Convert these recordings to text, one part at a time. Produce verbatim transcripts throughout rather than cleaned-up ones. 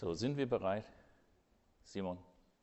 So, sind wir bereit? Simon?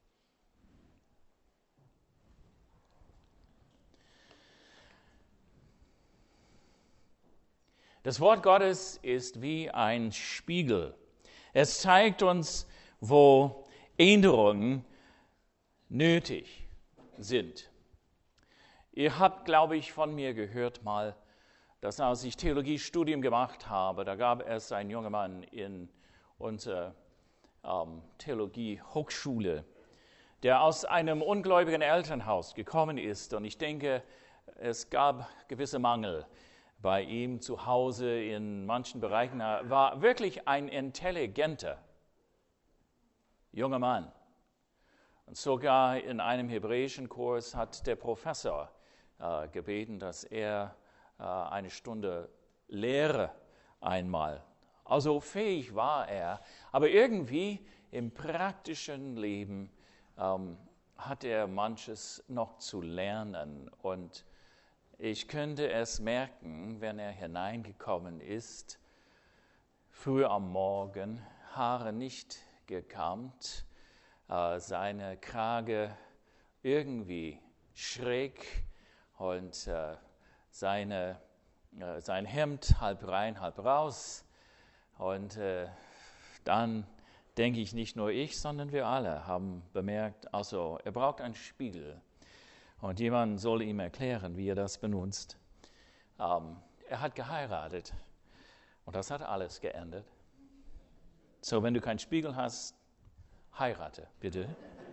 Das Wort Gottes ist wie ein Spiegel. Es zeigt uns, wo Änderungen nötig sind. Ihr habt, glaube ich, von mir gehört mal, dass als ich Theologiestudium gemacht habe, da gab es einen jungen Mann in unserer ähm, Theologie-Hochschule, der aus einem ungläubigen Elternhaus gekommen ist. Und ich denke, es gab gewisse Mangel bei ihm zu Hause in manchen Bereichen. Er war wirklich ein intelligenter junger Mann. Und sogar in einem hebräischen Kurs hat der Professor äh, gebeten, dass er äh, eine Stunde lehre einmal. Also fähig war er, aber irgendwie im praktischen Leben ähm, hat er manches noch zu lernen. Und ich könnte es merken, wenn er hineingekommen ist, früh am Morgen, Haare nicht gekämmt, äh, seine Krage irgendwie schräg und äh, seine, äh, sein Hemd halb rein, halb raus. Und äh, dann denke ich, nicht nur ich, sondern wir alle haben bemerkt, also er braucht einen Spiegel. Und jemand soll ihm erklären, wie er das benutzt. Ähm, er hat geheiratet und das hat alles geändert. So, wenn du keinen Spiegel hast, heirate, bitte.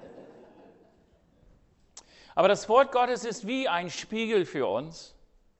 Aber das Wort Gottes ist wie ein Spiegel für uns.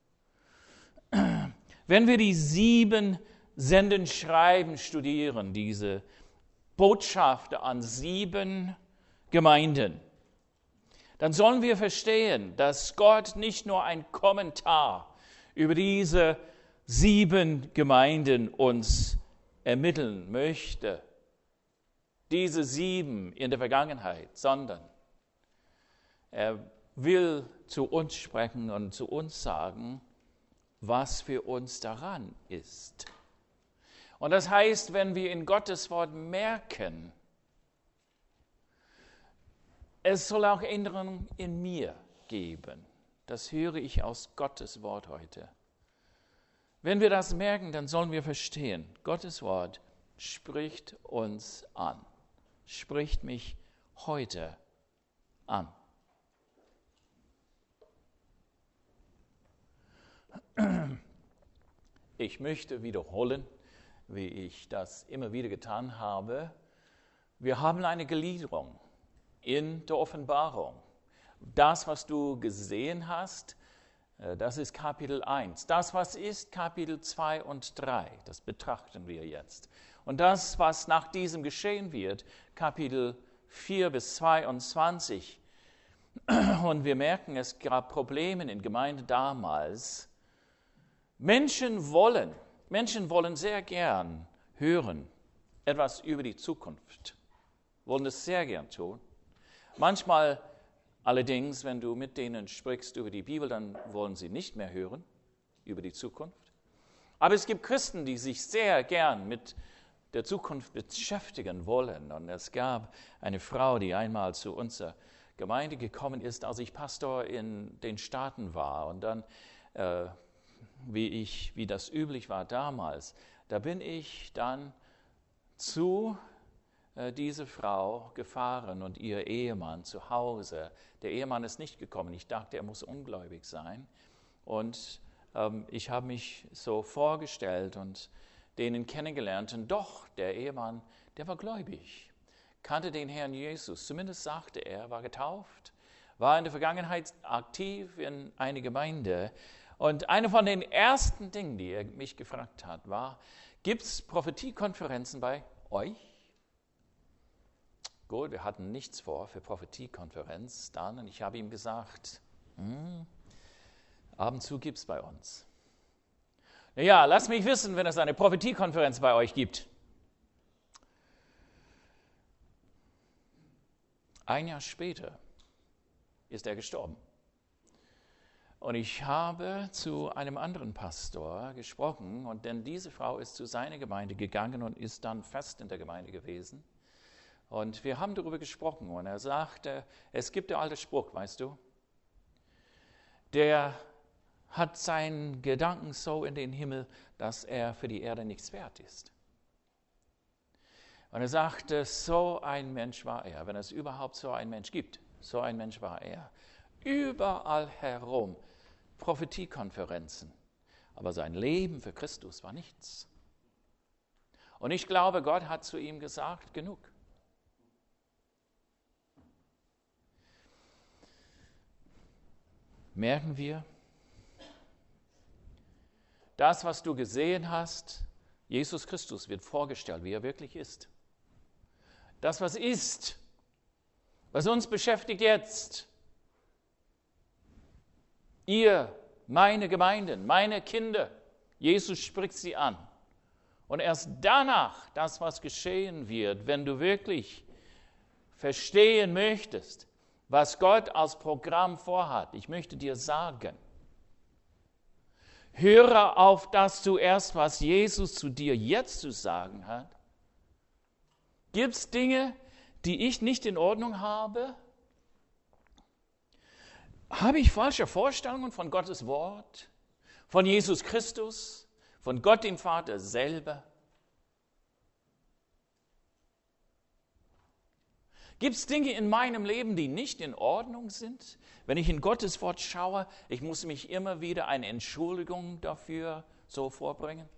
Wenn wir die sieben Sendenschreiben studieren, diese Botschaft an sieben Gemeinden, dann sollen wir verstehen, dass Gott nicht nur ein Kommentar über diese sieben Gemeinden uns ermitteln möchte, diese sieben in der Vergangenheit, sondern er will zu uns sprechen und zu uns sagen, was für uns daran ist. Und das heißt, wenn wir in Gottes Wort merken, es soll auch Änderungen in mir geben. Das höre ich aus Gottes Wort heute. Wenn wir das merken, dann sollen wir verstehen, Gottes Wort spricht uns an, spricht mich heute an. Ich möchte wiederholen, wie ich das immer wieder getan habe. Wir haben eine Gliederung in der Offenbarung. Das, was du gesehen hast, das ist Kapitel eins. Das, was ist Kapitel zwei und drei, das betrachten wir jetzt. Und das, was nach diesem geschehen wird, Kapitel vier bis zweiundzwanzig. Und wir merken, es gab Probleme in Gemeinden damals. Menschen wollen, Menschen wollen sehr gern hören etwas über die Zukunft, wollen es sehr gern tun. Manchmal allerdings, wenn du mit denen sprichst über die Bibel, dann wollen sie nicht mehr hören über die Zukunft. Aber es gibt Christen, die sich sehr gern mit der Zukunft beschäftigen wollen. Und es gab eine Frau, die einmal zu unserer Gemeinde gekommen ist, als ich Pastor in den Staaten war. Und dann, äh, wie, ich, wie das üblich war damals, da bin ich dann zu diese Frau gefahren und ihr Ehemann zu Hause. Der Ehemann ist nicht gekommen. Ich dachte, er muss ungläubig sein. Und ähm, ich habe mich so vorgestellt und denen kennengelernt. Und doch, der Ehemann, der war gläubig, kannte den Herrn Jesus. Zumindest sagte er, war getauft, war in der Vergangenheit aktiv in einer Gemeinde. Und eine von den ersten Dingen, die er mich gefragt hat, war, gibt es Prophetiekonferenzen bei euch? Gut, wir hatten nichts vor für Prophetiekonferenz dann. Und ich habe ihm gesagt, hm, ab und zu gibt es bei uns. Naja, lass mich wissen, wenn es eine Prophetiekonferenz bei euch gibt. Ein Jahr später ist er gestorben. Und ich habe zu einem anderen Pastor gesprochen, und denn diese Frau ist zu seiner Gemeinde gegangen und ist dann fest in der Gemeinde gewesen. Und wir haben darüber gesprochen und er sagte, es gibt der alte Spruch, weißt du, der hat seinen Gedanken so in den Himmel, dass er für die Erde nichts wert ist. Und er sagte, so ein Mensch war er, wenn es überhaupt so einen Mensch gibt, so ein Mensch war er. Überall herum Prophetiekonferenzen, aber sein Leben für Christus war nichts. Und ich glaube, Gott hat zu ihm gesagt, genug. Merken wir, das, was du gesehen hast, Jesus Christus wird vorgestellt, wie er wirklich ist. Das, was ist, was uns beschäftigt jetzt, ihr, meine Gemeinden, meine Kinder, Jesus spricht sie an. Und erst danach, das, was geschehen wird, wenn du wirklich verstehen möchtest, was Gott als Programm vorhat. Ich möchte dir sagen, höre auf das zuerst, was Jesus zu dir jetzt zu sagen hat. Gibt es Dinge, die ich nicht in Ordnung habe? Habe ich falsche Vorstellungen von Gottes Wort, von Jesus Christus, von Gott dem Vater selber? Gibt es Dinge in meinem Leben, die nicht in Ordnung sind? Wenn ich in Gottes Wort schaue, ich muss mich immer wieder eine Entschuldigung dafür so vorbringen.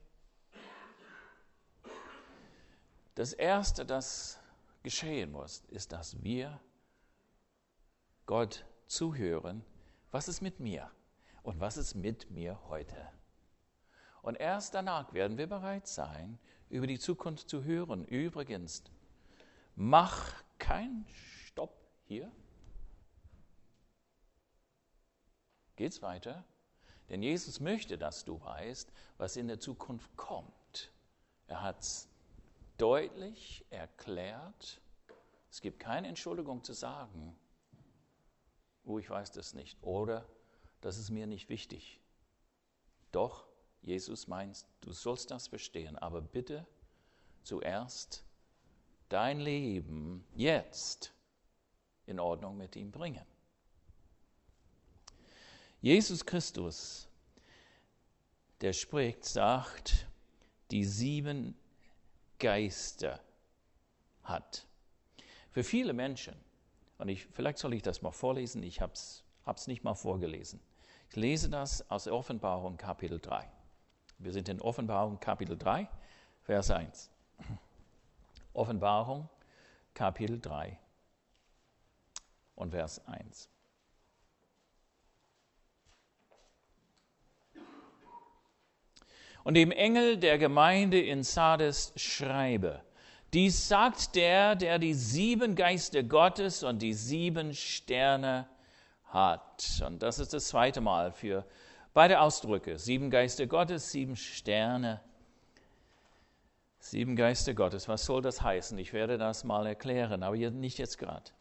Das Erste, das geschehen muss, ist, dass wir Gott zuhören, was ist mit mir und was ist mit mir heute. Und erst danach werden wir bereit sein, über die Zukunft zu hören. Übrigens, mach keinen Stopp hier. Geht's weiter? Denn Jesus möchte, dass du weißt, was in der Zukunft kommt. Er hat es deutlich erklärt. Es gibt keine Entschuldigung zu sagen, oh, ich weiß das nicht, oder das ist mir nicht wichtig. Doch, Jesus meint, du sollst das verstehen, aber bitte zuerst dein Leben jetzt in Ordnung mit ihm bringen. Jesus Christus, der spricht, sagt, die sieben Geister hat. Für viele Menschen, und ich, vielleicht soll ich das mal vorlesen, ich habe es nicht mal vorgelesen. Ich lese das aus Offenbarung Kapitel drei. Wir sind in Offenbarung Kapitel drei, Vers eins. Offenbarung Kapitel drei und Vers eins. Und dem Engel der Gemeinde in Sardes schreibe, dies sagt der, der die sieben Geister Gottes und die sieben Sterne hat. Und das ist das zweite Mal für beide Ausdrücke. Sieben Geister Gottes, sieben Sterne. Sieben Geister Gottes, was soll das heißen? Ich werde das mal erklären, aber nicht jetzt gerade.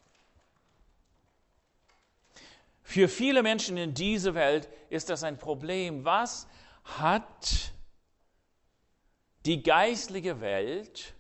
Für viele Menschen in dieser Welt ist das ein Problem. Was hat die geistliche Welt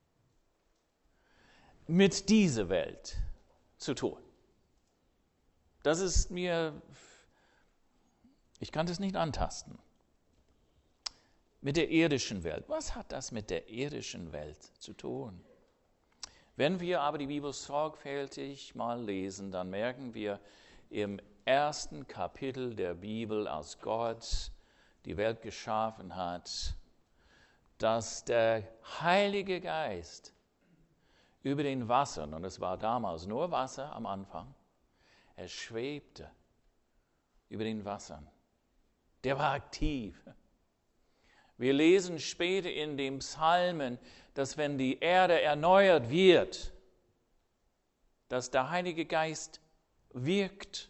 mit dieser Welt zu tun? Das ist mir, ich kann das nicht antasten. Mit der irdischen Welt. Was hat das mit der irdischen Welt zu tun? Wenn wir aber die Bibel sorgfältig mal lesen, dann merken wir im ersten Kapitel der Bibel, als Gott die Welt geschaffen hat, dass der Heilige Geist über den Wassern, und es war damals nur Wasser am Anfang, er schwebte über den Wassern. Der war aktiv. Wir lesen später in den Psalmen, dass wenn die Erde erneuert wird, dass der Heilige Geist wirkt.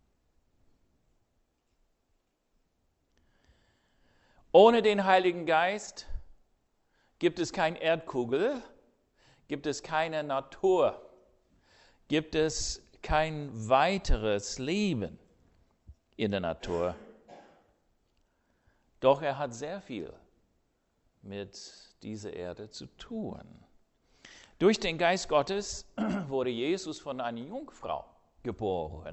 Ohne den Heiligen Geist gibt es keine Erdkugel, gibt es keine Natur, gibt es kein weiteres Leben in der Natur. Doch er hat sehr viel mit dieser Erde zu tun. Durch den Geist Gottes wurde Jesus von einer Jungfrau geboren.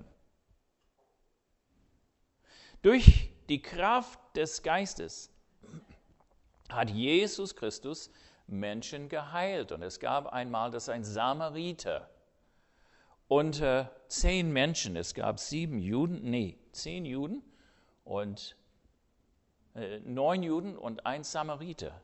Durch die Kraft des Geistes hat Jesus Christus Menschen geheilt. Und es gab einmal, dass ein Samariter unter zehn Menschen, es gab sieben Juden, nee, zehn Juden und äh, neun Juden und ein Samariter.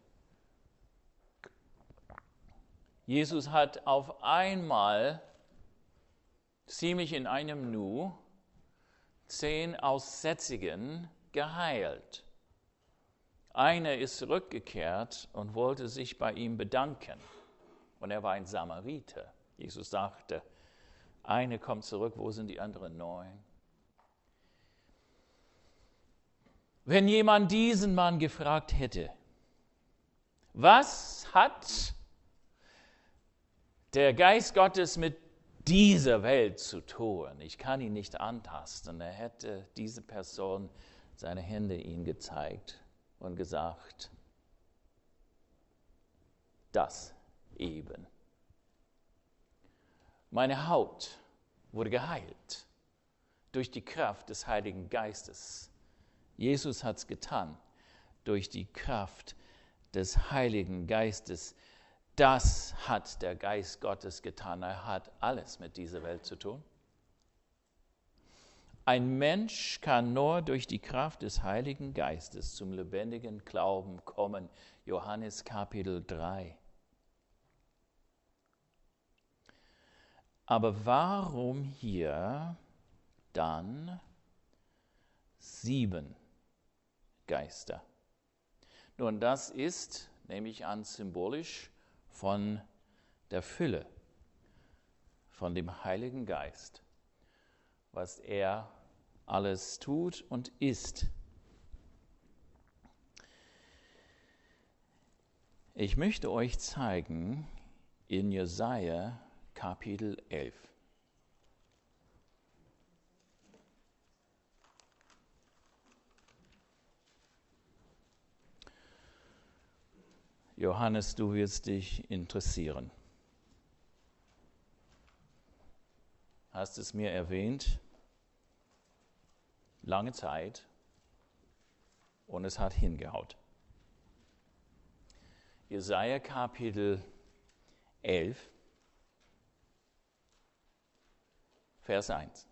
Jesus hat auf einmal, ziemlich in einem Nu, zehn Aussätzigen geheilt. Einer ist zurückgekehrt und wollte sich bei ihm bedanken. Und er war ein Samariter. Jesus sagte, eine kommt zurück, wo sind die anderen neun? Wenn jemand diesen Mann gefragt hätte, was hat der Geist Gottes mit dieser Welt zu tun? Ich kann ihn nicht antasten. Er hätte diese Person seine Hände ihm gezeigt und gesagt, das eben. Meine Haut wurde geheilt durch die Kraft des Heiligen Geistes. Jesus hat es getan durch die Kraft des Heiligen Geistes. Das hat der Geist Gottes getan. Er hat alles mit dieser Welt zu tun. Ein Mensch kann nur durch die Kraft des Heiligen Geistes zum lebendigen Glauben kommen. Johannes Kapitel drei. Aber warum hier dann sieben Geister? Nun, das ist, nehme ich an, symbolisch von der Fülle, von dem Heiligen Geist, was er alles tut und ist. Ich möchte euch zeigen in Jesaja Kapitel elf. Johannes, du wirst dich interessieren. Hast es mir erwähnt, lange Zeit, und es hat hingehaut. Jesaja Kapitel elf, Vers eins.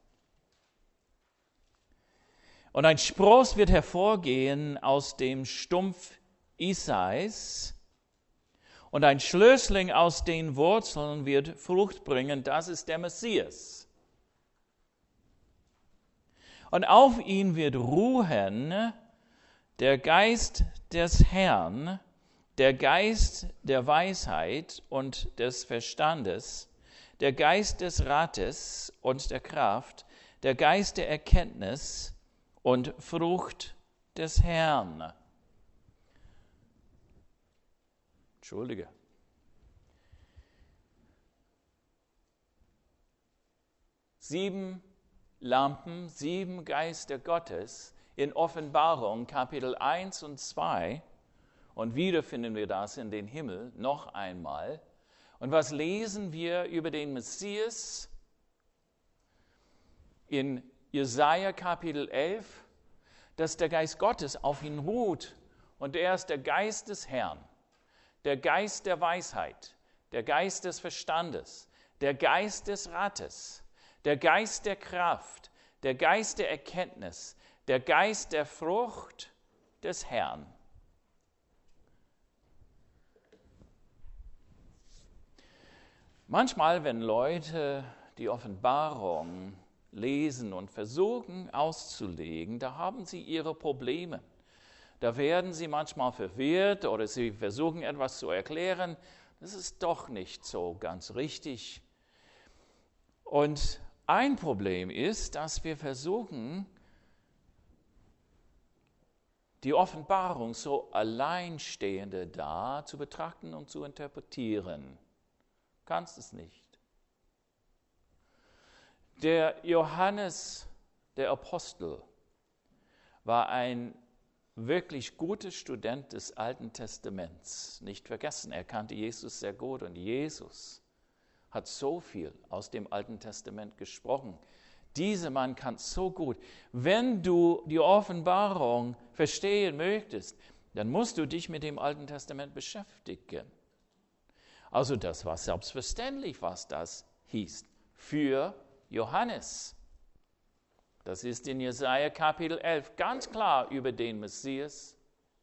Und ein Spross wird hervorgehen aus dem Stumpf Isais, und ein Schlössling aus den Wurzeln wird Frucht bringen, das ist der Messias. Und auf ihn wird ruhen der Geist des Herrn, der Geist der Weisheit und des Verstandes, der Geist des Rates und der Kraft, der Geist der Erkenntnis und Frucht des Herrn. Entschuldige. Sieben Lampen, sieben Geister Gottes in Offenbarung, Kapitel eins und zwei. Und wieder finden wir das in den Himmel noch einmal. Und was lesen wir über den Messias in Jesaja Kapitel elf? Dass der Geist Gottes auf ihn ruht. Und er ist der Geist des Herrn, der Geist der Weisheit, der Geist des Verstandes, der Geist des Rates, der Geist der Kraft, der Geist der Erkenntnis, der Geist der Frucht des Herrn. Manchmal, wenn Leute die Offenbarung lesen und versuchen auszulegen, da haben sie ihre Probleme. Da werden sie manchmal verwirrt oder sie versuchen etwas zu erklären. Das ist doch nicht so ganz richtig. Und ein Problem ist, dass wir versuchen, die Offenbarung so alleinstehende da zu betrachten und zu interpretieren. Du kannst es nicht. Der Johannes, der Apostel, war ein wirklich guter Student des Alten Testaments. Nicht vergessen, er kannte Jesus sehr gut und Jesus hat so viel aus dem Alten Testament gesprochen. Dieser Mann kann so gut. Wenn du die Offenbarung verstehen möchtest, dann musst du dich mit dem Alten Testament beschäftigen. Also das war selbstverständlich, was das hieß. Für Johannes. Das ist in Jesaja Kapitel elf ganz klar über den Messias.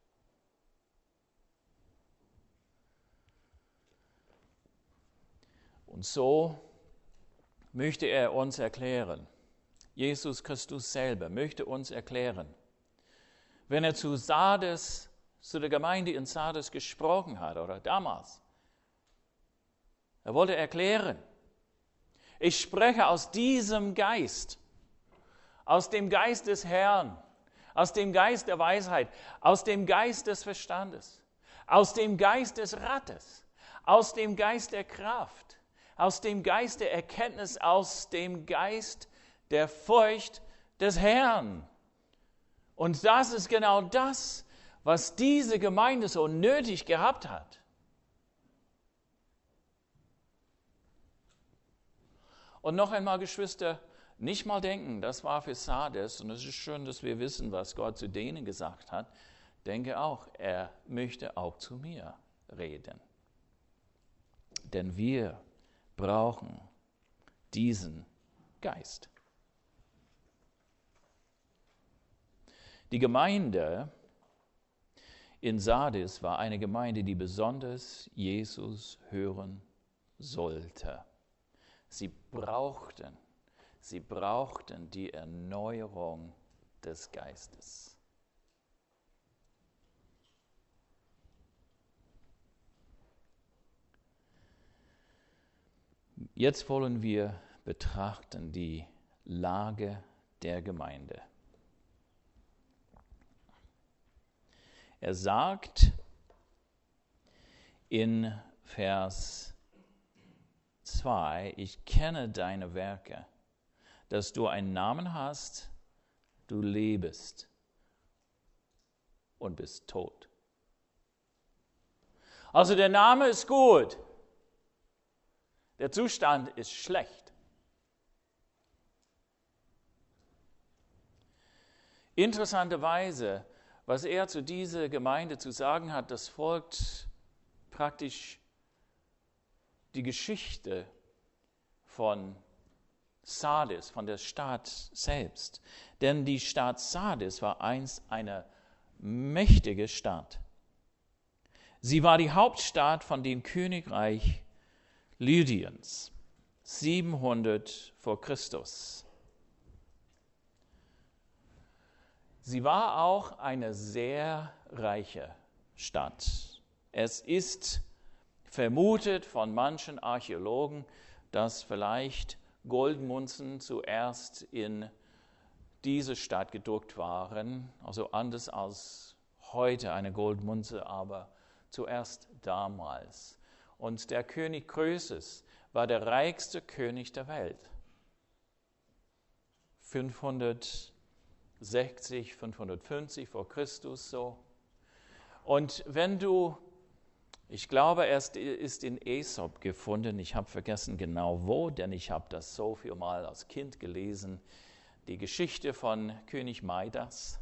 Und so möchte er uns erklären, Jesus Christus selber möchte uns erklären, wenn er zu Sardes, zu der Gemeinde in Sardes gesprochen hat, oder damals, er wollte erklären, ich spreche aus diesem Geist, aus dem Geist des Herrn, aus dem Geist der Weisheit, aus dem Geist des Verstandes, aus dem Geist des Rates, aus dem Geist der Kraft, aus dem Geist der Erkenntnis, aus dem Geist der Furcht des Herrn. Und das ist genau das, was diese Gemeinde so nötig gehabt hat. Und noch einmal, Geschwister, nicht mal denken, das war für Sardes, und es ist schön, dass wir wissen, was Gott zu denen gesagt hat. Denke auch, er möchte auch zu mir reden. Denn wir brauchen diesen Geist. Die Gemeinde in Sardis war eine Gemeinde, die besonders Jesus hören sollte. Sie brauchten, sie brauchten die Erneuerung des Geistes. Jetzt wollen wir betrachten die Lage der Gemeinde. Er sagt in Vers zwei, ich kenne deine Werke, dass du einen Namen hast, du lebst und bist tot. Also der Name ist gut, der Zustand ist schlecht. Interessanterweise, was er zu dieser Gemeinde zu sagen hat, das folgt praktisch die Geschichte von Sardis, von der Stadt selbst. Denn die Stadt Sardis war einst eine mächtige Stadt. Sie war die Hauptstadt von dem Königreich Lydiens, siebenhundert vor Christus. Sie war auch eine sehr reiche Stadt. Es ist vermutet von manchen Archäologen, dass vielleicht Goldmünzen zuerst in diese Stadt gedruckt waren, also anders als heute eine Goldmünze, aber zuerst damals. Und der König Krösus war der reichste König der Welt. fünfhundertsechzig, fünfhundertfünfzig vor Christus so. Und wenn du, ich glaube, er ist in Aesop gefunden, ich habe vergessen genau wo, denn ich habe das so viel Mal als Kind gelesen, die Geschichte von König Midas,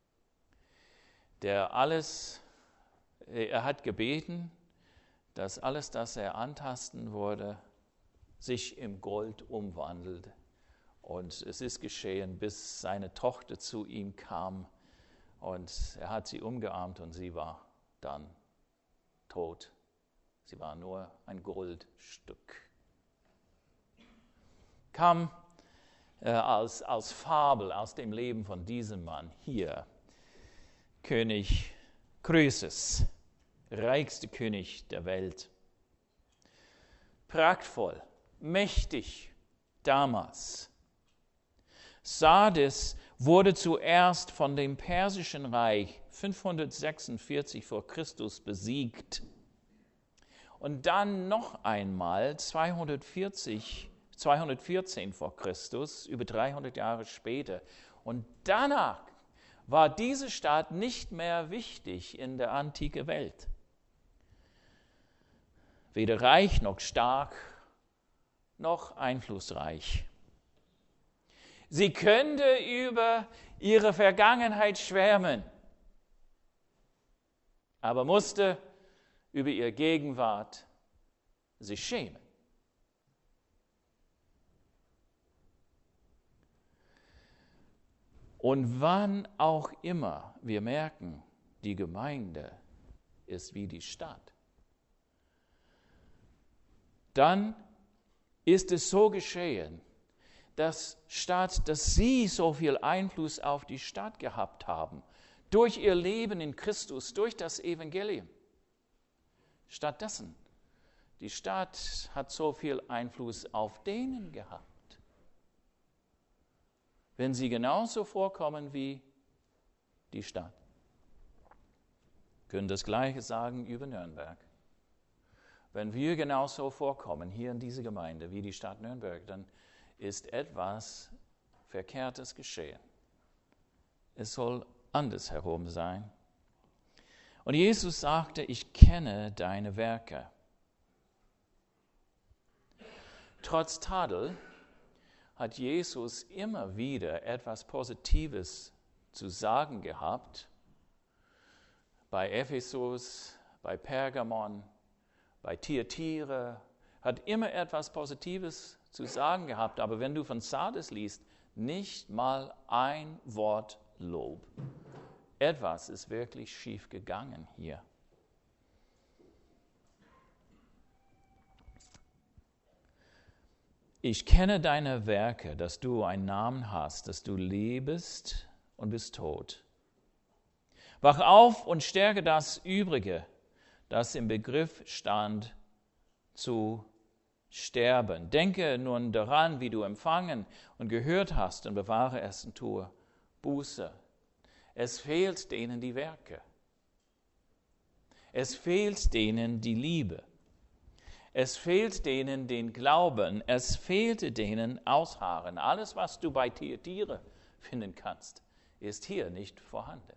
der alles, er hat gebeten, dass alles, das er antasten wurde, sich im Gold umwandelt. Und es ist geschehen, bis seine Tochter zu ihm kam und er hat sie umgearmt und sie war dann tot. Sie war nur ein Goldstück. Kam äh, als, als Fabel aus dem Leben von diesem Mann hier, König Krösus, reichste König der Welt. Prachtvoll, mächtig damals. Sardis wurde zuerst von dem Persischen Reich fünfhundertsechsundvierzig vor Christus besiegt und dann noch einmal zweihundertvierzig, zweihundertvierzehn vor Christus, über dreihundert Jahre später. Und danach war diese Stadt nicht mehr wichtig in der antiken Welt. Weder reich noch stark, noch einflussreich. Sie könnte über ihre Vergangenheit schwärmen, aber musste über ihre Gegenwart sich schämen. Und wann auch immer wir merken, die Gemeinde ist wie die Stadt, dann ist es so geschehen, dass statt dass sie so viel Einfluss auf die Stadt gehabt haben, durch ihr Leben in Christus, durch das Evangelium, stattdessen, die Stadt hat so viel Einfluss auf denen gehabt. Wenn sie genauso vorkommen wie die Stadt. Wir können das Gleiche sagen über Nürnberg. Wenn wir genauso vorkommen hier in dieser Gemeinde wie die Stadt Nürnberg, dann ist etwas Verkehrtes geschehen. Es soll andersherum sein. Und Jesus sagte, ich kenne deine Werke. Trotz Tadel hat Jesus immer wieder etwas Positives zu sagen gehabt. Bei Ephesus, bei Pergamon, bei Thyatira, hat immer etwas Positives zu sagen gehabt. Aber wenn du von Sardes liest, nicht mal ein Wort Lob. Etwas ist wirklich schief gegangen hier. Ich kenne deine Werke, dass du einen Namen hast, dass du lebst und bist tot. Wach auf und stärke das Übrige, das im Begriff stand, zu sterben. Denke nun daran, wie du empfangen und gehört hast, und bewahre es und tue Buße. Es fehlt denen die Werke. Es fehlt denen die Liebe. Es fehlt denen den Glauben, es fehlte denen Ausharren. Alles, was du bei Thyatira finden kannst, ist hier nicht vorhanden.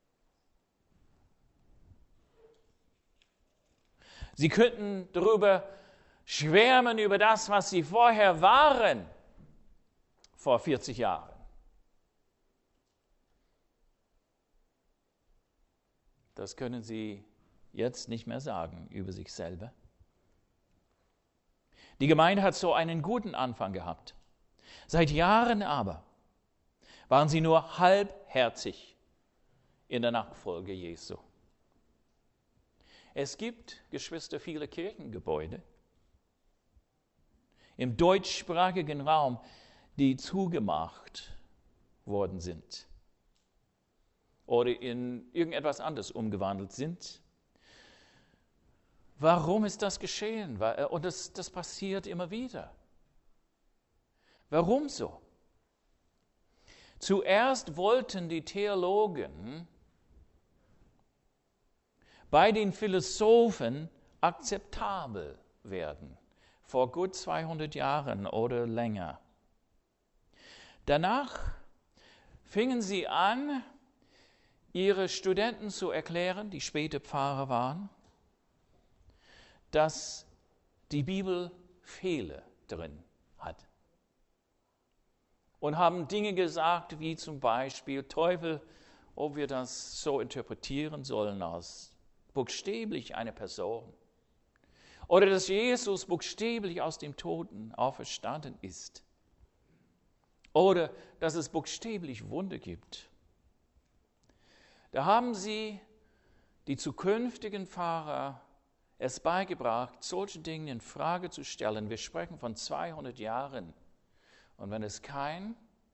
Sie könnten darüber schwärmen, über das, was sie vorher waren, vor vierzig Jahren. Das können sie jetzt nicht mehr sagen über sich selber. Die Gemeinde hat so einen guten Anfang gehabt. Seit Jahren aber waren sie nur halbherzig in der Nachfolge Jesu. Es gibt, Geschwister, viele Kirchengebäude im deutschsprachigen Raum, die zugemacht worden sind oder in irgendetwas anderes umgewandelt sind. Warum ist das geschehen? Und das, das passiert immer wieder. Warum so? Zuerst wollten die Theologen bei den Philosophen akzeptabel werden, vor gut zweihundert Jahren oder länger. Danach fingen sie an, ihre Studenten zu erklären, die später Pfarrer waren, dass die Bibel Fehler drin hat. Und haben Dinge gesagt, wie zum Beispiel Teufel, ob wir das so interpretieren sollen als buchstäblich eine Person. Oder dass Jesus buchstäblich aus dem Toten auferstanden ist. Oder dass es buchstäblich Wunder gibt. Da haben sie die zukünftigen Pfarrer es beigebracht, solche Dinge in Frage zu stellen. Wir sprechen von zweihundert Jahren. Und wenn es keine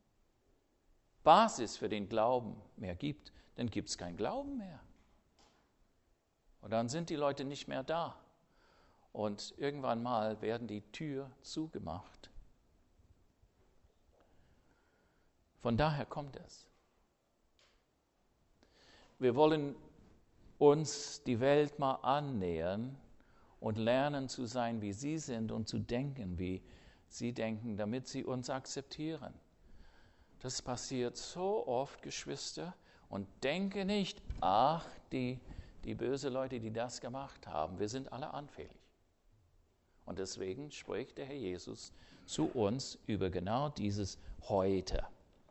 Basis für den Glauben mehr gibt, dann gibt es keinen Glauben mehr. Und dann sind die Leute nicht mehr da. Und irgendwann mal werden die Tür zugemacht. Von daher kommt es. Wir wollen uns die Welt mal annähern und lernen zu sein, wie sie sind und zu denken, wie sie denken, damit sie uns akzeptieren. Das passiert so oft, Geschwister, Und denke nicht, ach, die, die bösen Leute, die das gemacht haben, wir sind alle anfällig. Und deswegen spricht der Herr Jesus zu uns über genau dieses Heute.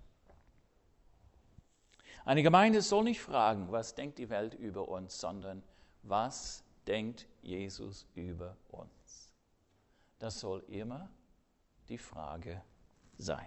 Eine Gemeinde soll nicht fragen, was denkt die Welt über uns, sondern was denkt Jesus über uns? Das soll immer die Frage sein.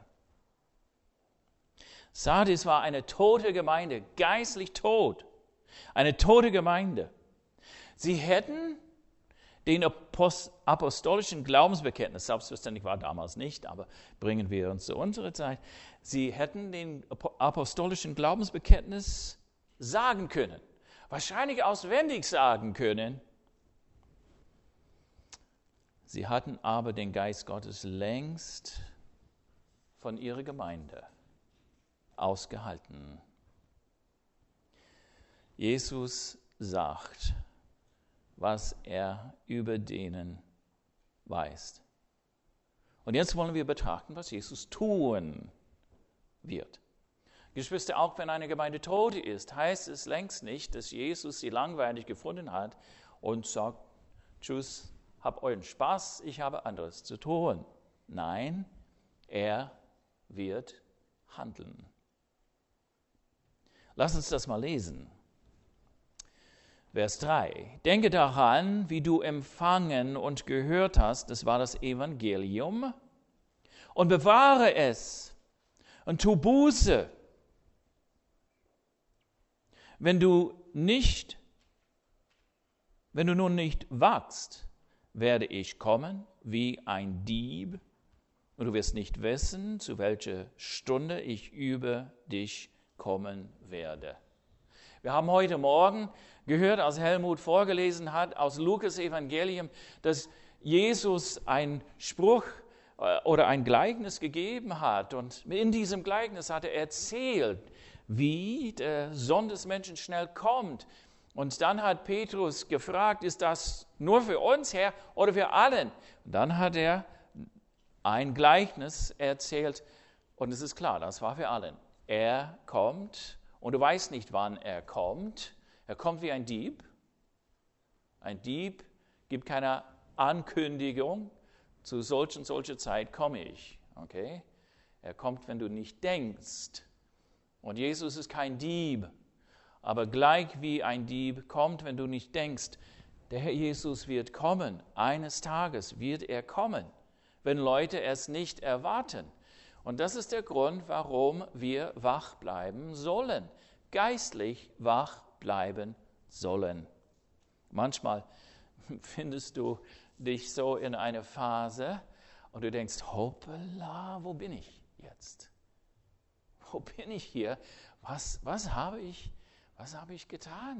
Sardis war eine tote Gemeinde, geistlich tot. Eine tote Gemeinde. Sie hätten den apostolischen Glaubensbekenntnis, selbstverständlich war damals nicht, aber bringen wir uns zu unserer Zeit, sie hätten den apostolischen Glaubensbekenntnis sagen können, wahrscheinlich auswendig sagen können. Sie hatten aber den Geist Gottes längst von ihrer Gemeinde ausgehalten. Jesus sagt, was er über denen weiß. Und jetzt wollen wir betrachten, was Jesus tun wird. Geschwister, auch wenn eine Gemeinde tot ist, heißt es längst nicht, dass Jesus sie langweilig gefunden hat und sagt, tschüss, habt euren Spaß, ich habe anderes zu tun. Nein, er wird handeln. Lass uns das mal lesen. Vers drei. Denke daran, wie du empfangen und gehört hast, das war das Evangelium, und bewahre es und tu Buße. Wenn du nicht, wenn du nun nicht wachst, werde ich kommen wie ein Dieb, und du wirst nicht wissen, zu welcher Stunde ich über dich kommen werde. Wir haben heute Morgen gehört, als Helmut vorgelesen hat, aus Lukas Evangelium, dass Jesus einen Spruch oder ein Gleichnis gegeben hat. Und in diesem Gleichnis hat er erzählt, wie der Sohn des Menschen schnell kommt. Und dann hat Petrus gefragt, ist das nur für uns, Herr, oder für allen? Und dann hat er ein Gleichnis erzählt. Und es ist klar, das war für allen. Er kommt und du weißt nicht, wann er kommt. Er kommt wie ein Dieb. Ein Dieb gibt keine Ankündigung. Zu solch und solcher Zeit komme ich. Okay? Er kommt, wenn du nicht denkst. Und Jesus ist kein Dieb. Aber gleich wie ein Dieb kommt, wenn du nicht denkst. Der Herr Jesus wird kommen. Eines Tages wird er kommen, wenn Leute es nicht erwarten. Und das ist der Grund, warum wir wach bleiben sollen. Geistlich wach bleiben sollen. Manchmal findest du dich so in einer Phase und du denkst, hoppala, wo bin ich jetzt? Wo bin ich hier? Was, was habe ich, was habe ich getan?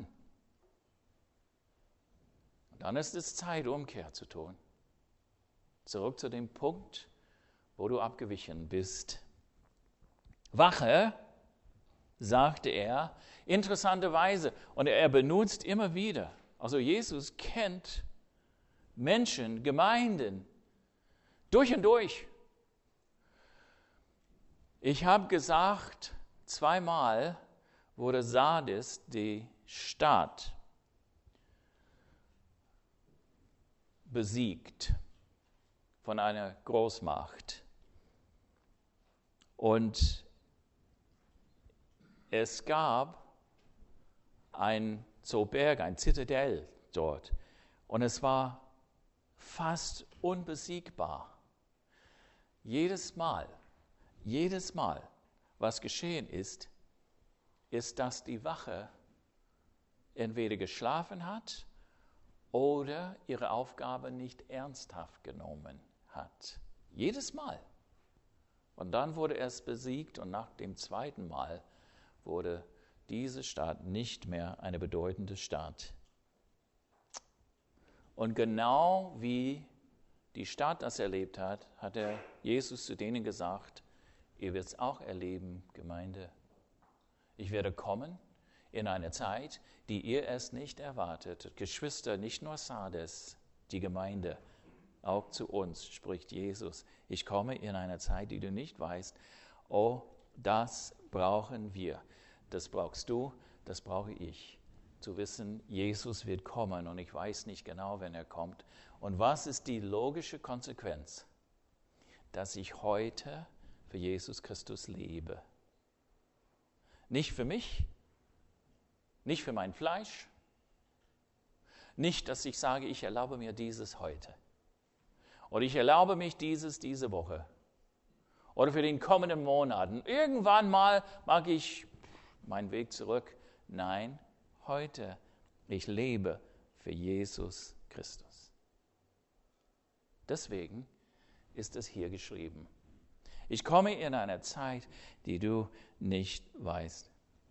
Und dann ist es Zeit, Umkehr zu tun. Zurück zu dem Punkt, wo du abgewichen bist. Wache, sagte er, interessanterweise, und er benutzt immer wieder, also Jesus kennt Menschen, Gemeinden, durch und durch. Ich habe gesagt, zweimal wurde Sardis, die Stadt, besiegt von einer Großmacht. Und es gab ein Zollberg, ein Zitadell dort. Und es war fast unbesiegbar. Jedes Mal, jedes Mal, was geschehen ist, ist, dass die Wache entweder geschlafen hat oder ihre Aufgabe nicht ernsthaft genommen hat. Jedes Mal. Und dann wurde es besiegt und nach dem zweiten Mal wurde diese Stadt nicht mehr eine bedeutende Stadt. Und genau wie die Stadt das erlebt hat, hat er Jesus zu denen gesagt, ihr werdet es auch erleben, Gemeinde. Ich werde kommen in eine Zeit, die ihr es nicht erwartet. Geschwister, nicht nur Sardes, die Gemeinde, auch zu uns spricht Jesus. Ich komme in eine Zeit, die du nicht weißt. Oh, das brauchen wir. Das brauchst du, das brauche ich. Zu wissen, Jesus wird kommen und ich weiß nicht genau, wenn er kommt. Und was ist die logische Konsequenz? Dass ich heute für Jesus Christus lebe. Nicht für mich, nicht für mein Fleisch, nicht, dass ich sage, ich erlaube mir dieses heute. Oder ich erlaube mich dieses diese Woche. Oder für den kommenden Monaten. Irgendwann mal mag ich meinen Weg zurück. Nein, heute. Ich lebe für Jesus Christus. Deswegen ist es hier geschrieben. Ich komme in einer Zeit, die du nicht weißt.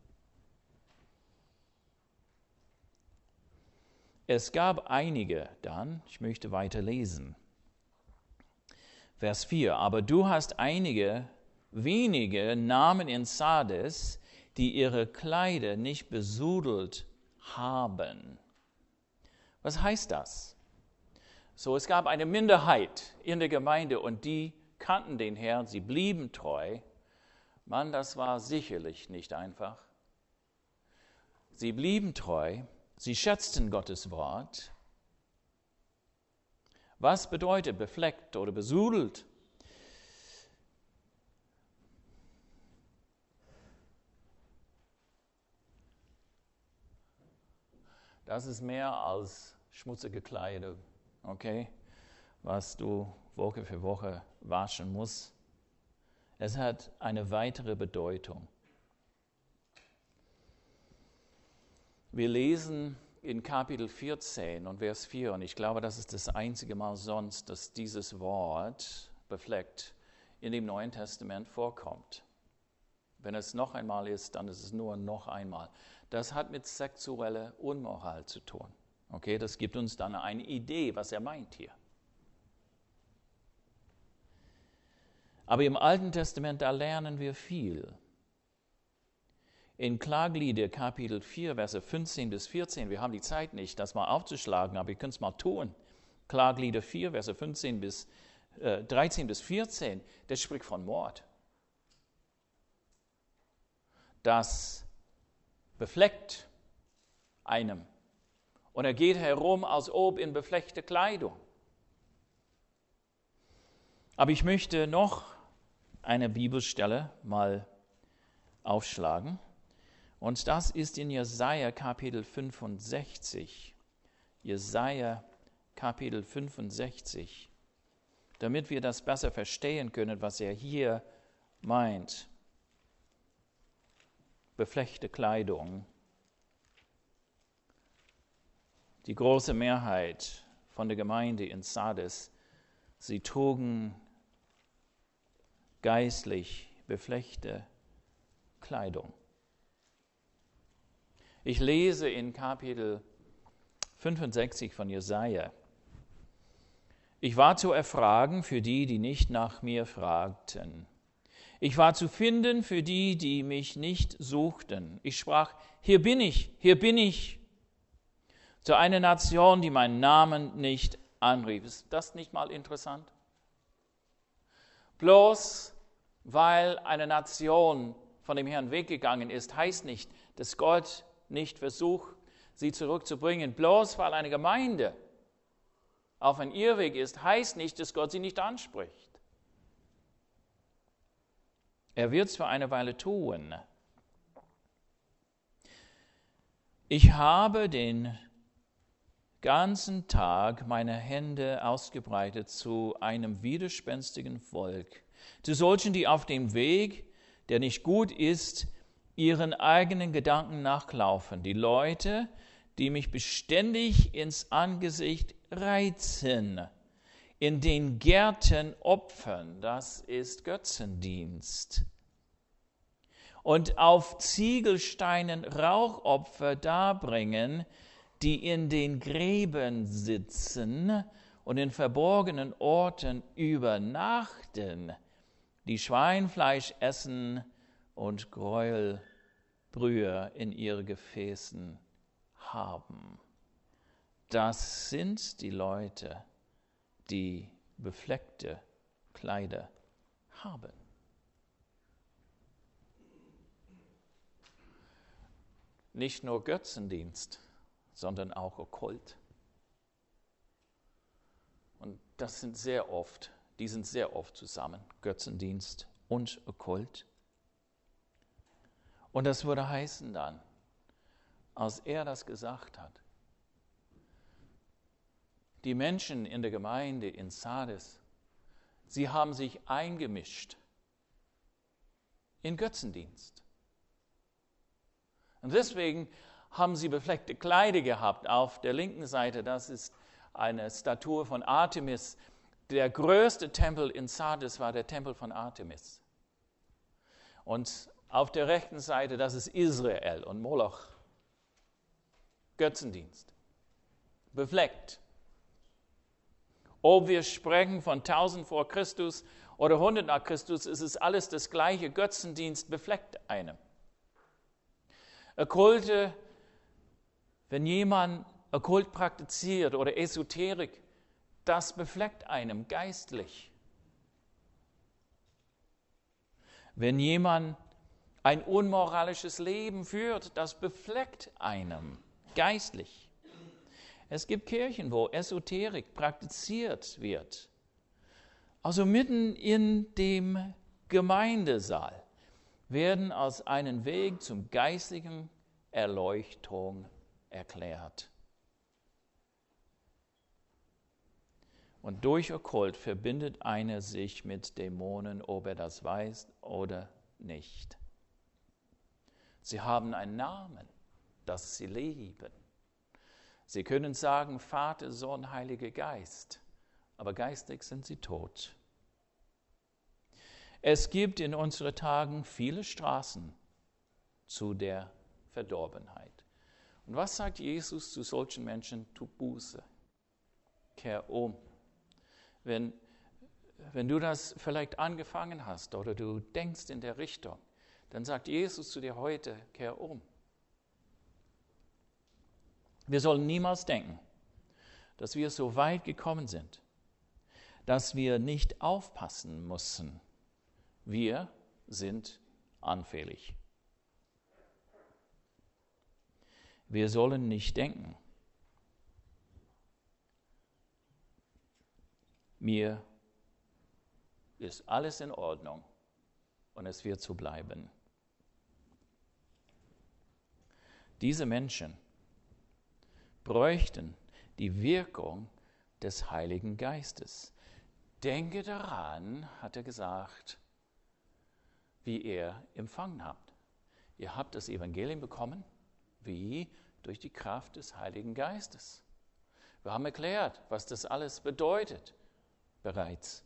Es gab einige dann, ich möchte weiter lesen. Vers vier, aber du hast einige wenige Namen in Sardes, die ihre Kleider nicht besudelt haben. Was heißt das? So, es gab eine Minderheit in der Gemeinde und die kannten den Herrn, sie blieben treu. Mann, das war sicherlich nicht einfach. Sie blieben treu, sie schätzten Gottes Wort. Was bedeutet befleckt oder besudelt? Das ist mehr als schmutzige Kleidung, okay, was du Woche für Woche waschen musst. Es hat eine weitere Bedeutung. Wir lesen in Kapitel vierzehn und Vers vier, und ich glaube, das ist das einzige Mal sonst, dass dieses Wort befleckt in dem Neuen Testament vorkommt. Wenn es noch einmal ist, dann ist es nur noch einmal. Das hat mit sexueller Unmoral zu tun. Okay, das gibt uns dann eine Idee, was er meint hier. Aber im Alten Testament, da lernen wir viel. In Klaglieder Kapitel vier, Verse fünfzehn bis vierzehn, wir haben die Zeit nicht, das mal aufzuschlagen, aber ihr könnt es mal tun. Klaglieder vier, Verse fünfzehn bis, äh, dreizehn bis vierzehn, das spricht von Mord. Das befleckt einem. Und er geht herum, als ob in befleckte Kleidung. Aber ich möchte noch eine Bibelstelle mal aufschlagen. Und das ist in Jesaja Kapitel fünfundsechzig. Jesaja Kapitel fünfundsechzig. Damit wir das besser verstehen können, was er hier meint. Befleckte Kleidung. Die große Mehrheit von der Gemeinde in Sardes, sie trugen geistlich befleckte Kleidung. Ich lese in Kapitel fünfundsechzig von Jesaja. Ich war zu erfragen für die, die nicht nach mir fragten. Ich war zu finden für die, die mich nicht suchten. Ich sprach, hier bin ich, hier bin ich. Zu einer Nation, die meinen Namen nicht anrief. Ist das nicht mal interessant? Bloß weil eine Nation von dem Herrn weggegangen ist, heißt nicht, dass Gott nicht versucht, sie zurückzubringen. Bloß weil eine Gemeinde auf einem Irrweg ist, heißt nicht, dass Gott sie nicht anspricht. Er wird es für eine Weile tun. Ich habe den ganzen Tag meine Hände ausgebreitet zu einem widerspenstigen Volk, zu solchen, die auf dem Weg, der nicht gut ist, ihren eigenen Gedanken nachlaufen. Die Leute, die mich beständig ins Angesicht reizen, in den Gärten opfern, das ist Götzendienst. Und auf Ziegelsteinen Rauchopfer darbringen, die in den Gräben sitzen und in verborgenen Orten übernachten, die Schweinfleisch essen und Gräuelbrühe in ihre Gefäßen haben. Das sind die Leute, die befleckte Kleider haben. nicht nur Götzendienst, sondern auch Okkult. Und das sind sehr oft, die sind sehr oft zusammen, Götzendienst und Okkult. Und das würde heißen dann, als er das gesagt hat, die Menschen in der Gemeinde in Sardes, sie haben sich eingemischt in Götzendienst. Und deswegen haben sie befleckte Kleider gehabt. Auf der linken Seite, das ist eine Statue von Artemis. Der größte Tempel in Sardes war der Tempel von Artemis. Und auf der rechten Seite, das ist Israel und Moloch. Götzendienst. Befleckt. Ob wir sprechen von tausend vor Christus oder hundert nach Christus, ist es alles das gleiche. Götzendienst befleckt einem. Okkulte, wenn jemand Okkult praktiziert oder Esoterik, das befleckt einem geistlich. Wenn jemand ein unmoralisches Leben führt, das befleckt einem geistlich. Es gibt Kirchen, wo Esoterik praktiziert wird. Also mitten in dem Gemeindesaal werden als einen Weg zum geistlichen Erleuchtung erklärt. Und durch Okkult verbindet einer sich mit Dämonen, ob er das weiß oder nicht. Sie haben einen Namen, das sie lieben. Sie können sagen, Vater, Sohn, Heiliger Geist, aber geistig sind sie tot. Es gibt in unseren Tagen viele Straßen zu der Verdorbenheit. Und was sagt Jesus zu solchen Menschen? Tu Buße, kehr um. Wenn, wenn du das vielleicht angefangen hast oder du denkst in der Richtung, dann sagt Jesus zu dir heute, kehr um. Wir sollen niemals denken, dass wir so weit gekommen sind, dass wir nicht aufpassen müssen. Wir sind anfällig. Wir sollen nicht denken, mir ist alles in Ordnung und es wird so bleiben. Diese Menschen bräuchten die Wirkung des Heiligen Geistes. Denke daran, hat er gesagt, wie ihr empfangen habt. Ihr habt das Evangelium bekommen, wie? Durch die Kraft des Heiligen Geistes. Wir haben erklärt, was das alles bedeutet bereits.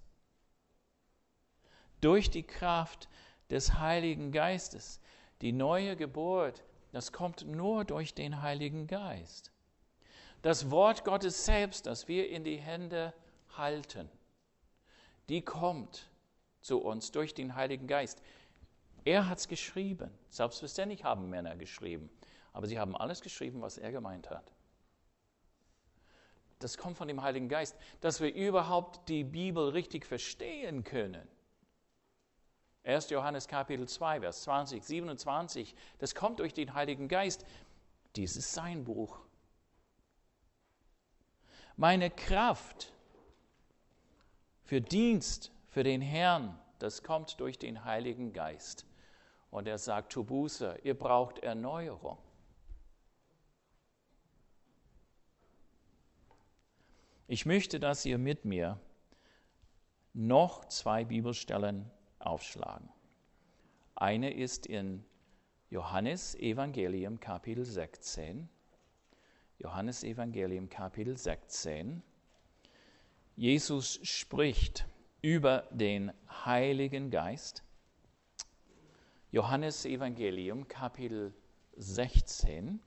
Durch die Kraft des Heiligen Geistes. Die neue Geburt, das kommt nur durch den Heiligen Geist. Das Wort Gottes selbst, das wir in die Hände halten, die kommt zu uns durch den Heiligen Geist. Er hat es geschrieben. Selbstverständlich haben Männer geschrieben. Aber sie haben alles geschrieben, was er gemeint hat. Das kommt von dem Heiligen Geist, dass wir überhaupt die Bibel richtig verstehen können. erster Johannes Kapitel zwei, Vers zwanzig, siebenundzwanzig, das kommt durch den Heiligen Geist. Dies ist sein Buch. Meine Kraft für Dienst, für den Herrn, das kommt durch den Heiligen Geist. Und er sagt, tu Buße, ihr braucht Erneuerung. Ich möchte, dass ihr mit mir noch zwei Bibelstellen aufschlagen. Eine ist in Johannes Evangelium Kapitel sechzehn. Johannes Evangelium Kapitel sechzehn. Jesus spricht über den Heiligen Geist. Johannes Evangelium Kapitel sechzehn.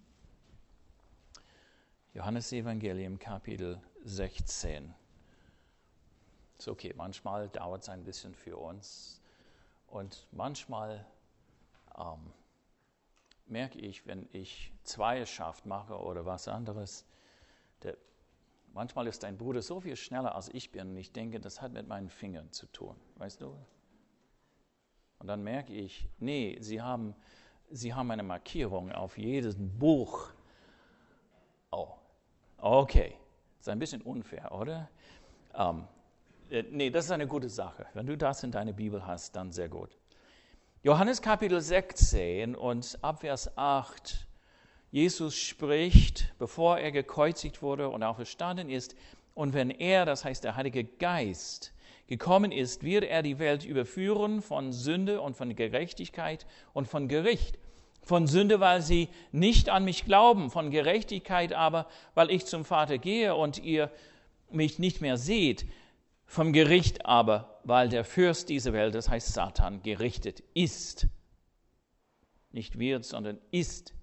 Johannes Evangelium Kapitel sechzehn. Ist okay, manchmal dauert es ein bisschen für uns und manchmal ähm, merke ich, wenn ich Zweierschaft mache oder was anderes, der, manchmal ist dein Bruder so viel schneller als ich bin und ich denke, das hat mit meinen Fingern zu tun, weißt du? Und dann merke ich, nee, sie haben, Sie haben eine Markierung auf jedes Buch. Oh, okay. Das ist ein bisschen unfair, oder? Ähm, äh, nee, das ist eine gute Sache. Wenn du das in deiner Bibel hast, dann sehr gut. Johannes Kapitel sechzehn und Abvers acht. Jesus spricht, bevor er gekreuzigt wurde und auferstanden ist. Und wenn er, das heißt der Heilige Geist, gekommen ist, wird er die Welt überführen von Sünde und von Gerechtigkeit und von Gericht. Von Sünde, weil sie nicht an mich glauben, von Gerechtigkeit aber, weil ich zum Vater gehe und ihr mich nicht mehr seht. Vom Gericht aber, weil der Fürst dieser Welt, das heißt Satan, gerichtet ist. Nicht wird, sondern ist.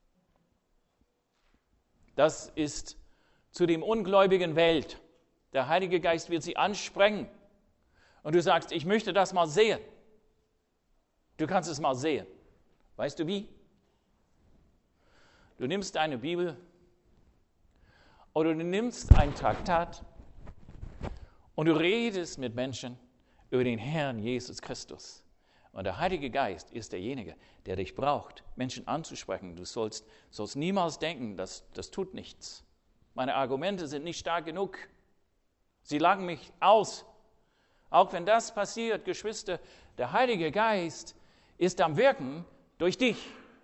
Das ist zu dem ungläubigen Welt. Der Heilige Geist wird sie ansprengen. Und du sagst, ich möchte das mal sehen. Du kannst es mal sehen. Weißt du wie? Du nimmst deine Bibel oder du nimmst ein Traktat und du redest mit Menschen über den Herrn Jesus Christus. Und der Heilige Geist ist derjenige, der dich braucht, Menschen anzusprechen. Du sollst, sollst niemals denken, dass das tut nichts. Meine Argumente sind nicht stark genug. Sie lachen mich aus. Auch wenn das passiert, Geschwister, der Heilige Geist ist am Wirken durch dich.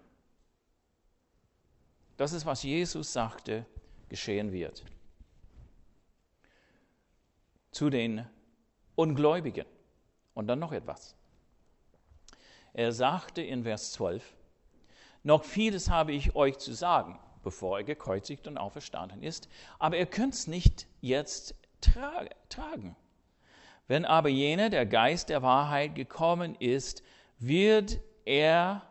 Das ist, was Jesus sagte, geschehen wird. Zu den Ungläubigen. Und dann noch etwas. Er sagte in Vers zwölf, noch vieles habe ich euch zu sagen, bevor er gekreuzigt und auferstanden ist, aber ihr könnt es nicht jetzt tra- tragen. Wenn aber jener, der Geist der Wahrheit, gekommen ist, wird er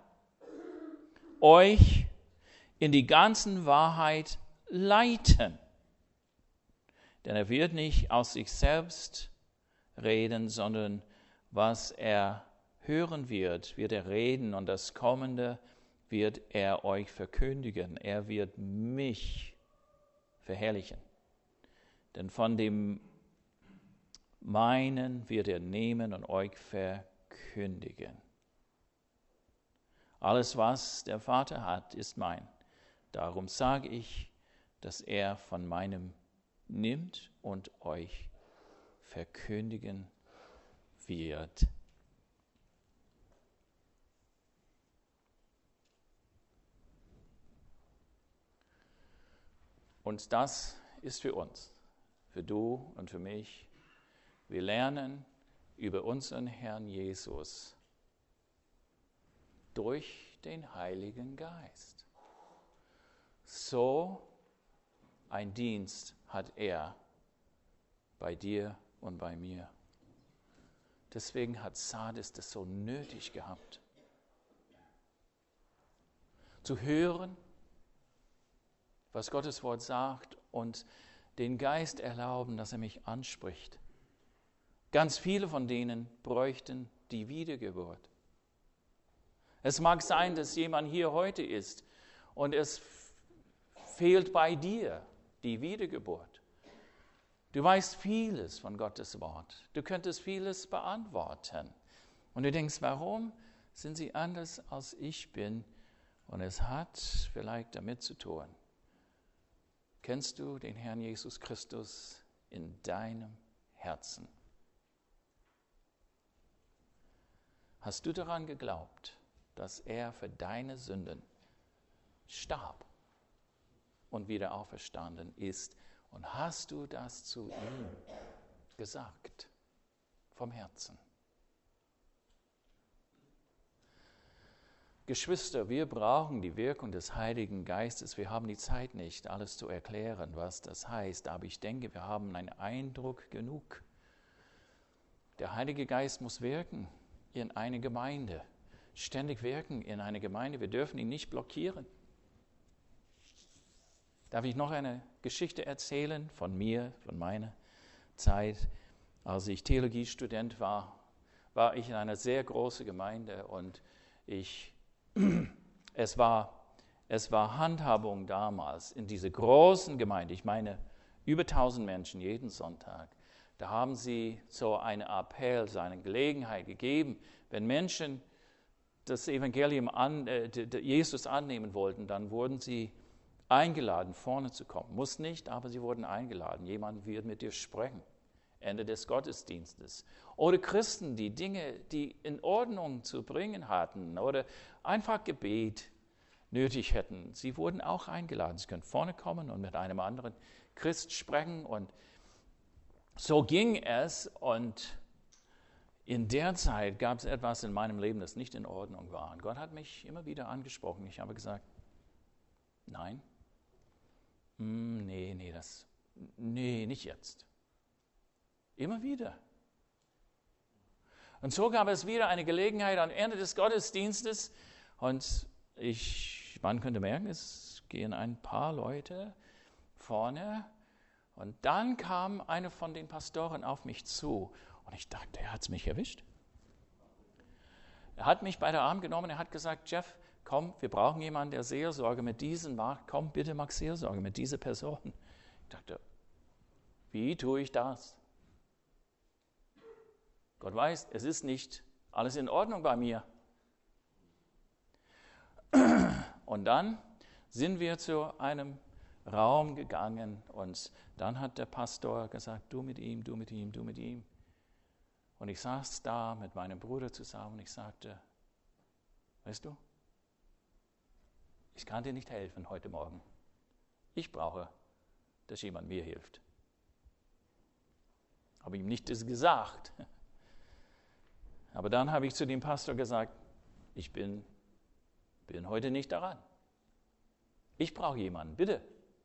euch in die ganzen Wahrheit leiten. Denn er wird nicht aus sich selbst reden, sondern was er hören wird, wird er reden und das Kommende wird er euch verkündigen. Er wird mich verherrlichen. Denn von dem Meinen wird er nehmen und euch verkündigen. Alles, was der Vater hat, ist mein. Darum sage ich, dass er von meinem nimmt und euch verkündigen wird. Und das ist für uns, für du und für mich. Wir lernen über unseren Herrn Jesus durch den Heiligen Geist. So ein Dienst hat er bei dir und bei mir. Deswegen hat Sardes das so nötig gehabt. Zu hören, was Gottes Wort sagt und den Geist erlauben, dass er mich anspricht. Ganz viele von denen bräuchten die Wiedergeburt. Es mag sein, dass jemand hier heute ist und es fehlt bei dir die Wiedergeburt. Du weißt vieles von Gottes Wort. Du könntest vieles beantworten. Und du denkst, warum sind sie anders als ich bin? Und es hat vielleicht damit zu tun. Kennst du den Herrn Jesus Christus in deinem Herzen? Hast du daran geglaubt, dass er für deine Sünden starb und wieder auferstanden ist? Und hast du das zu ihm gesagt, vom Herzen? Geschwister, wir brauchen die Wirkung des Heiligen Geistes. Wir haben die Zeit nicht, alles zu erklären, was das heißt. Aber ich denke, wir haben einen Eindruck genug. Der Heilige Geist muss wirken in eine Gemeinde, ständig wirken in eine Gemeinde. Wir dürfen ihn nicht blockieren. Darf ich noch eine Geschichte erzählen von mir, von meiner Zeit? Als ich Theologiestudent war, war ich in einer sehr großen Gemeinde und ich, es war, es war Handhabung damals in dieser großen Gemeinde, ich meine über tausend Menschen jeden Sonntag. Da haben sie so einen Appell, so eine Gelegenheit gegeben, wenn Menschen das Evangelium an, äh, Jesus annehmen wollten, dann wurden sie eingeladen, vorne zu kommen. Muss nicht, aber sie wurden eingeladen. Jemand wird mit dir sprechen. Ende des Gottesdienstes. Oder Christen, die Dinge, die in Ordnung zu bringen hatten oder einfach Gebet nötig hätten, sie wurden auch eingeladen. Sie können vorne kommen und mit einem anderen Christ sprechen. Und so ging es. Und in der Zeit gab es etwas in meinem Leben, das nicht in Ordnung war. Und Gott hat mich immer wieder angesprochen. Ich habe gesagt, nein, hm, nee, nee, das, nee, nicht jetzt. Immer wieder. Und so gab es wieder eine Gelegenheit am Ende des Gottesdienstes. Und ich, man könnte merken, es gehen ein paar Leute vorne. Und dann kam einer von den Pastoren auf mich zu. Und ich dachte, er hat es mich erwischt. Er hat mich bei der Arm genommen. Er hat gesagt, Jeff, komm, wir brauchen jemanden, der Seelsorge mit diesen macht. Komm, bitte mach Seelsorge mit dieser Person. Ich dachte, wie tue ich das? Gott weiß, es ist nicht alles in Ordnung bei mir. Und dann sind wir zu einem Raum gegangen und dann hat der Pastor gesagt, du mit ihm, du mit ihm, du mit ihm. Und ich saß da mit meinem Bruder zusammen und ich sagte, weißt du, ich kann dir nicht helfen heute Morgen. Ich brauche, dass jemand mir hilft. Habe ihm nicht das gesagt. Aber dann habe ich zu dem Pastor gesagt, ich bin, bin heute nicht daran. Ich brauche jemanden, bitte.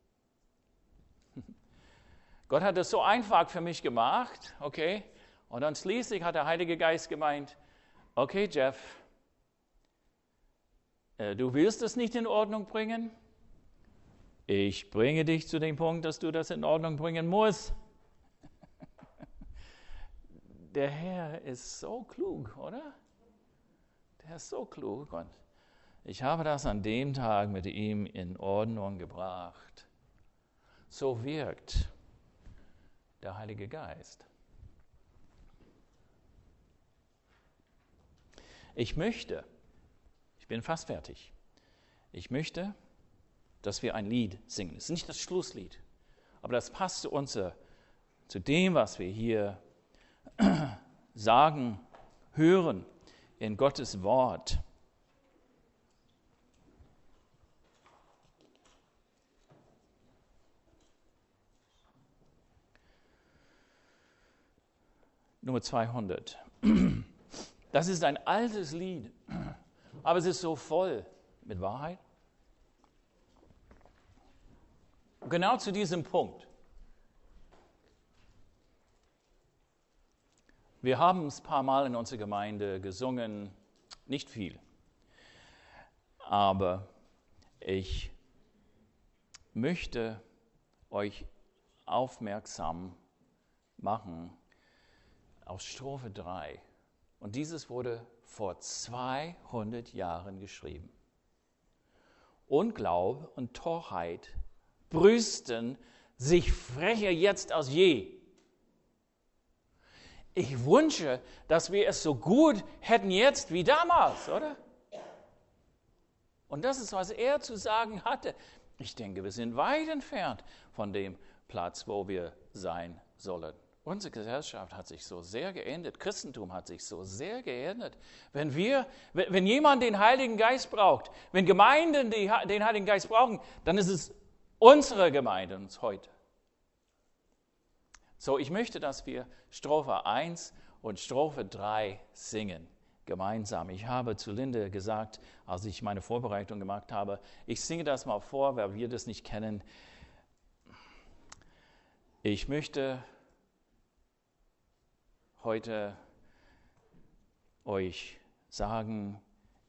Gott hat es so einfach für mich gemacht, okay? Und dann schließlich hat der Heilige Geist gemeint, okay Jeff, äh, du willst es nicht in Ordnung bringen? Ich bringe dich zu dem Punkt, dass du das in Ordnung bringen musst. Der Herr ist so klug, oder? Der ist so klug und ich habe das an dem Tag mit ihm in Ordnung gebracht. So wirkt der Heilige Geist. Ich möchte, ich bin fast fertig, ich möchte, dass wir ein Lied singen. Es ist nicht das Schlusslied, aber das passt zu, unser, zu dem, was wir hier sagen, hören in Gottes Wort. Nummer zweihundert. Das ist ein altes Lied, aber es ist so voll mit Wahrheit. Genau zu diesem Punkt. Wir haben es ein paar Mal in unserer Gemeinde gesungen, nicht viel. Aber ich möchte euch aufmerksam machen auf Strophe drei. Und dieses wurde vor zweihundert Jahren geschrieben. Unglaube und Torheit brüsten sich frecher jetzt als je. Ich wünsche, dass wir es so gut hätten jetzt wie damals, oder? Und das ist, was er zu sagen hatte. Ich denke, wir sind weit entfernt von dem Platz, wo wir sein sollen. Unsere Gesellschaft hat sich so sehr geändert. Christentum hat sich so sehr geändert. Wenn wir, wenn jemand den Heiligen Geist braucht, wenn Gemeinden die, den Heiligen Geist brauchen, dann ist es unsere Gemeinde uns heute. So, ich möchte, dass wir Strophe eins und Strophe drei singen, gemeinsam. Ich habe zu Linde gesagt, als ich meine Vorbereitung gemacht habe, ich singe das mal vor, weil wir das nicht kennen. Ich möchte heute euch sagen,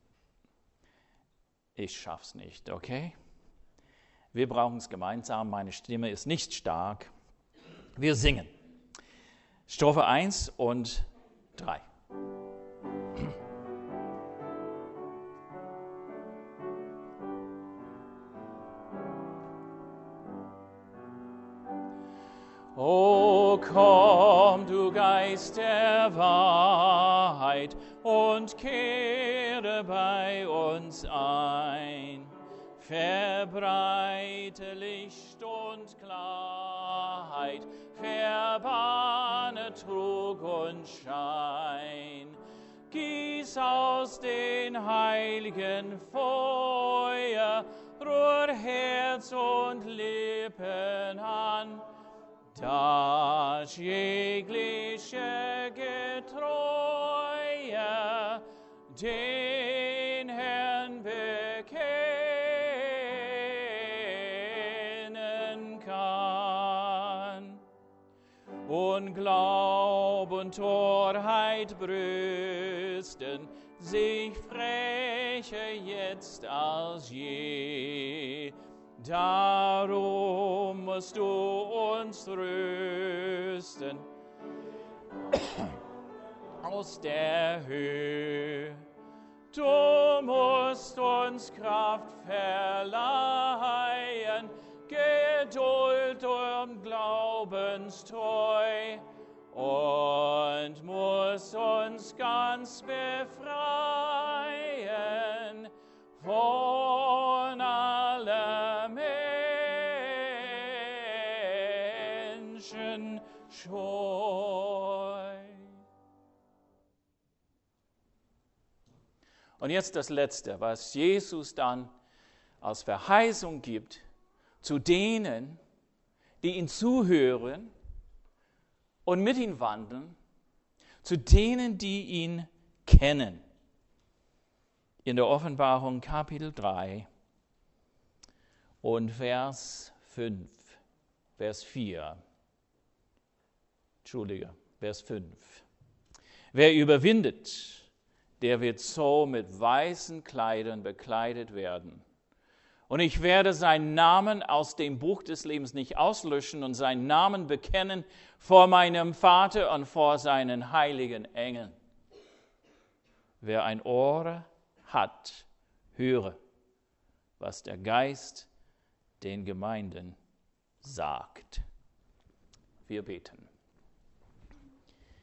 ich schaff's nicht, okay? Wir brauchen es gemeinsam, meine Stimme ist nicht stark. Wir singen. Strophe eins und drei. O komm, du Geist der Wahrheit, und kehre kehre bei uns ein, verbreite Licht und Klarheit, verbanne Trug und Schein. Gieß aus den heiligen Feuer, rühr Herz und Lippen an, dass jegliche Getreue den Herrn bekennen kann. Und Glaub und Torheit brüsten sich frecher jetzt als je. Darum musst du uns trösten aus der Höhe. Du musst uns Kraft verleihen, Geduld und Glaubenstreu, und musst uns ganz befreien von aller Menschen Scheu. Und jetzt das Letzte, was Jesus dann als Verheißung gibt zu denen, die ihn zuhören und mit ihm wandeln, zu denen, die ihn kennen. In der Offenbarung Kapitel drei und Vers fünf, Vers vier. Entschuldige, Vers fünf. Wer überwindet, der wird so mit weißen Kleidern bekleidet werden. Und ich werde seinen Namen aus dem Buch des Lebens nicht auslöschen und seinen Namen bekennen vor meinem Vater und vor seinen heiligen Engeln. Wer ein Ohr hat, höre, was der Geist den Gemeinden sagt. Wir beten.